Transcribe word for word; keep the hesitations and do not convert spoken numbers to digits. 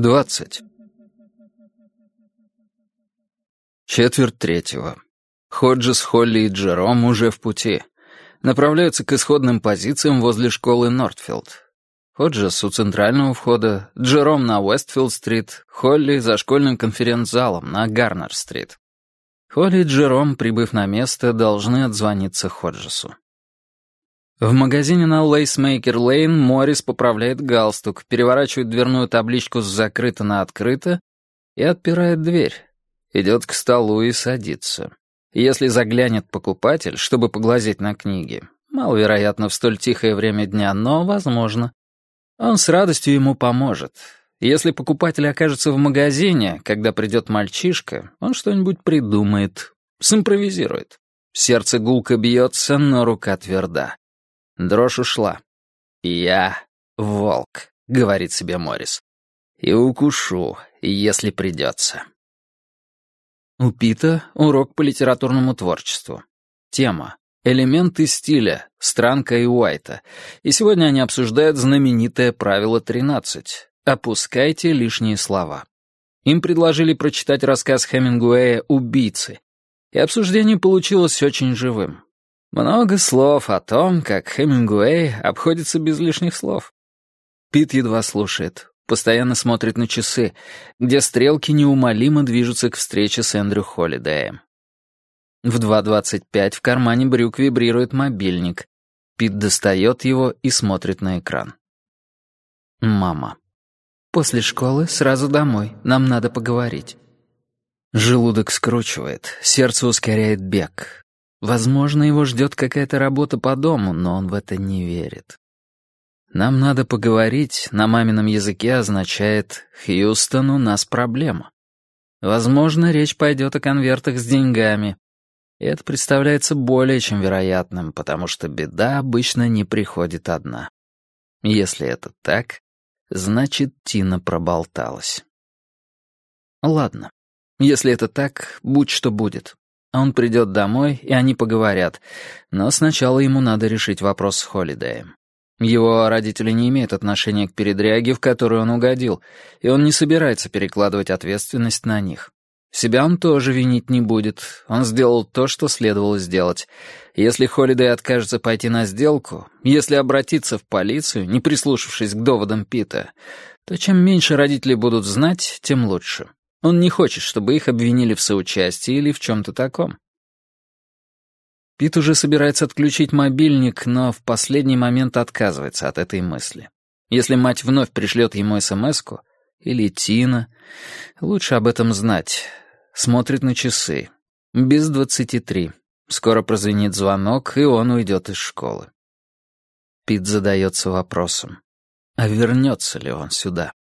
Двадцать. Четверть третьего. Ходжес, Холли и Джером уже в пути. Направляются к исходным позициям возле школы Нортфилд. Ходжес у центрального входа, Джером на Уэстфилд-стрит, Холли за школьным конференц-залом на Гарнер-стрит. Холли и Джером, прибыв на место, должны отзвониться Ходжесу. В магазине на Лейсмейкер-Лейн Моррис поправляет галстук, переворачивает дверную табличку с «закрыто» на «открыто» и отпирает дверь. Идет к столу и садится. Если заглянет покупатель, чтобы поглазеть на книги, маловероятно в столь тихое время дня, но возможно, он с радостью ему поможет. Если покупатель окажется в магазине, когда придет мальчишка, он что-нибудь придумает, симпровизирует. Сердце гулко бьется, но рука тверда. Дрожь ушла. «Я волк», — говорит себе Моррис. «И укушу, если придется». У Пита урок по литературному творчеству. Тема «Элементы стиля» Странка и Уайта. И сегодня они обсуждают знаменитое правило тринадцать. «Опускайте лишние слова». Им предложили прочитать рассказ Хемингуэя «Убийцы». И обсуждение получилось очень живым. Много слов о том, как Хемингуэй обходится без лишних слов. Пит едва слушает, постоянно смотрит на часы, где стрелки неумолимо движутся к встрече с Эндрю Холлидеем. В два двадцать пять в кармане брюк вибрирует мобильник. Пит достает его и смотрит на экран. Мама. «После школы сразу домой, нам надо поговорить». Желудок скручивает, сердце ускоряет бег. Возможно, его ждет какая-то работа по дому, но он в это не верит. «Нам надо поговорить» на мамином языке означает «Хьюстон, у нас проблема». Возможно, речь пойдет о конвертах с деньгами. И это представляется более чем вероятным, потому что беда обычно не приходит одна. Если это так, значит, Тина проболталась. Ладно, если это так, будь что будет. Он придет домой, и они поговорят, но сначала ему надо решить вопрос с Холлидеем. Его родители не имеют отношения к передряге, в которую он угодил, и он не собирается перекладывать ответственность на них. Себя он тоже винить не будет, он сделал то, что следовало сделать. Если Холлидей откажется пойти на сделку, если обратиться в полицию, не прислушавшись к доводам Пита, то чем меньше родители будут знать, тем лучше. Он не хочет, чтобы их обвинили в соучастии или в чем-то таком. Пит уже собирается отключить мобильник, но в последний момент отказывается от этой мысли. Если мать вновь пришлет ему смс-ку, или Тина, лучше об этом знать. Смотрит на часы. Без двадцати три. Скоро прозвенит звонок, и он уйдет из школы. Пит задается вопросом, а вернется ли он сюда?